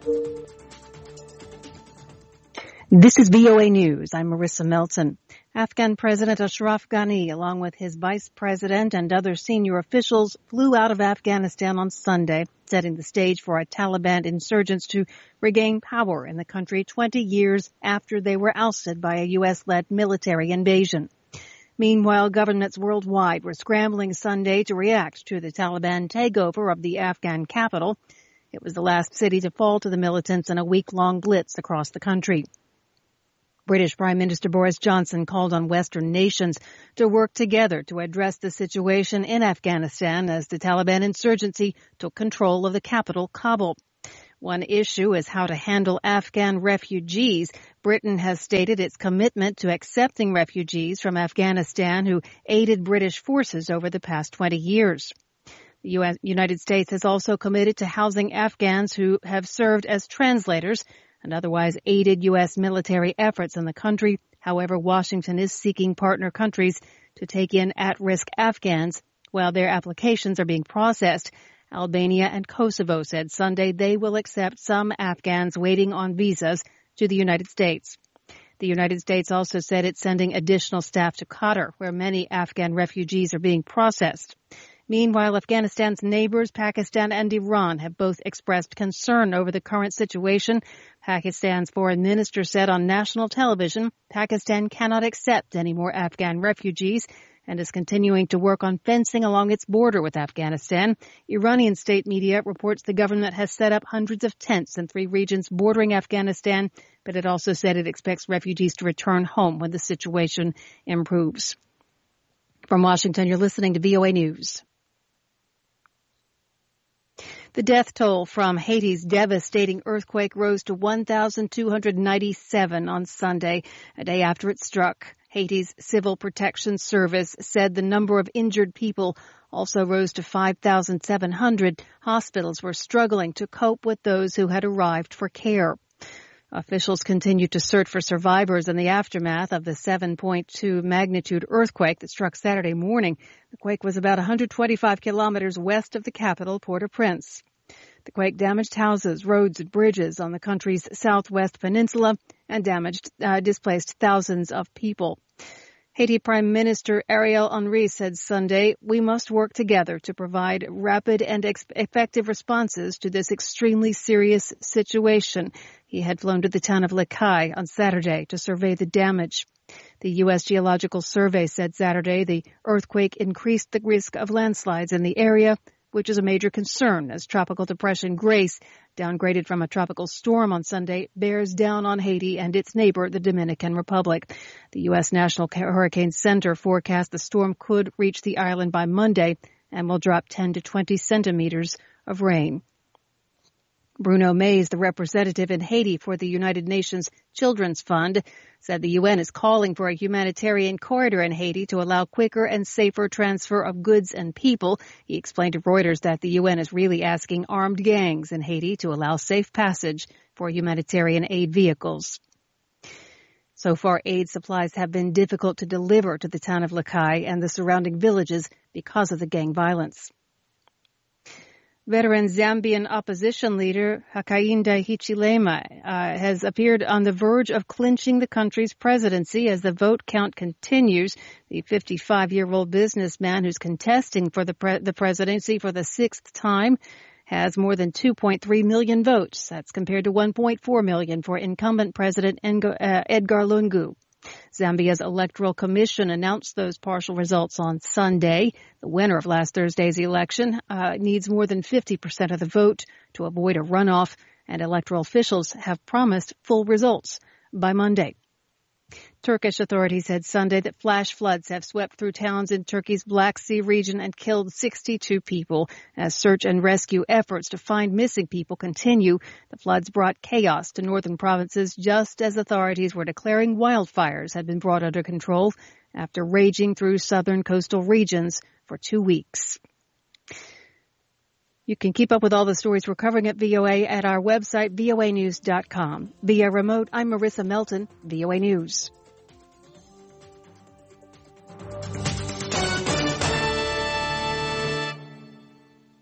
This is VOA News. I'm Marissa Melton. Afghan President Ashraf Ghani, along with his vice president and other senior officials, flew out of Afghanistan on Sunday, setting the stage for Taliban insurgents to regain power in the country 20 years after they were ousted by a U.S.-led military invasion. Meanwhile, governments worldwide were scrambling Sunday to react to the Taliban takeover of the Afghan capital. It was the last city to fall to the militants in a week-long blitz across the country. British Prime Minister Boris Johnson called on Western nations to work together to address the situation in Afghanistan as the Taliban insurgency took control of the capital, Kabul. One issue is how to handle Afghan refugees. Britain has stated its commitment to accepting refugees from Afghanistan who aided British forces over the past 20 years. The United States has also committed to housing Afghans who have served as translators and otherwise aided U.S. military efforts in the country. However, Washington is seeking partner countries to take in at-risk Afghans while their applications are being processed. Albania and Kosovo said Sunday they will accept some Afghans waiting on visas to the United States. The United States also said it's sending additional staff to Qatar, where many Afghan refugees are being processed. Meanwhile, Afghanistan's neighbors, Pakistan and Iran, have both expressed concern over the current situation. Pakistan's foreign minister said on national television, Pakistan cannot accept any more Afghan refugees and is continuing to work on fencing along its border with Afghanistan. Iranian state media reports the government has set up hundreds of tents in 3 regions bordering Afghanistan, but it also said it expects refugees to return home when the situation improves. From Washington, you're listening to VOA News. The death toll from Haiti's devastating earthquake rose to 1,297 on Sunday, a day after it struck. Haiti's Civil Protection Service said the number of injured people also rose to 5,700. Hospitals were struggling to cope with those who had arrived for care. Officials continue to search for survivors in the aftermath of the 7.2 magnitude earthquake that struck Saturday morning. The quake was about 125 kilometers west of the capital, Port-au-Prince. The quake damaged houses, roads, and bridges on the country's southwest peninsula and displaced thousands of people. Haiti Prime Minister Ariel Henry said Sunday, "We must work together to provide rapid and effective responses to this extremely serious situation." He had flown to the town of Le Cay on Saturday to survey the damage. The U.S. Geological Survey said Saturday the earthquake increased the risk of landslides in the area, which is a major concern as Tropical Depression Grace, downgraded from a tropical storm on Sunday, bears down on Haiti and its neighbor, the Dominican Republic. The U.S. National Hurricane Center forecast the storm could reach the island by Monday and will drop 10 to 20 centimeters of rain. Bruno Mays, the representative in Haiti for the United Nations Children's Fund, said the UN is calling for a humanitarian corridor in Haiti to allow quicker and safer transfer of goods and people. He explained to Reuters that the UN is really asking armed gangs in Haiti to allow safe passage for humanitarian aid vehicles. So far, aid supplies have been difficult to deliver to the town of Le Cay and the surrounding villages because of the gang violence. Veteran Zambian opposition leader Hakainde Hichilema has appeared on the verge of clinching the country's presidency as the vote count continues. The 55-year-old businessman who's contesting for the presidency for the 6th time has more than 2.3 million votes. That's compared to 1.4 million for incumbent President Edgar Lungu. Zambia's Electoral Commission announced those partial results on Sunday. The winner of last Thursday's election needs more than 50% of the vote to avoid a runoff, and electoral officials have promised full results by Monday. Turkish authorities said Sunday that flash floods have swept through towns in Turkey's Black Sea region and killed 62 people as search and rescue efforts to find missing people continue. The floods brought chaos to northern provinces just as authorities were declaring wildfires had been brought under control after raging through southern coastal regions for 2 weeks. You can keep up with all the stories we're covering at VOA at our website, voanews.com. Via remote, I'm Marissa Melton, VOA News.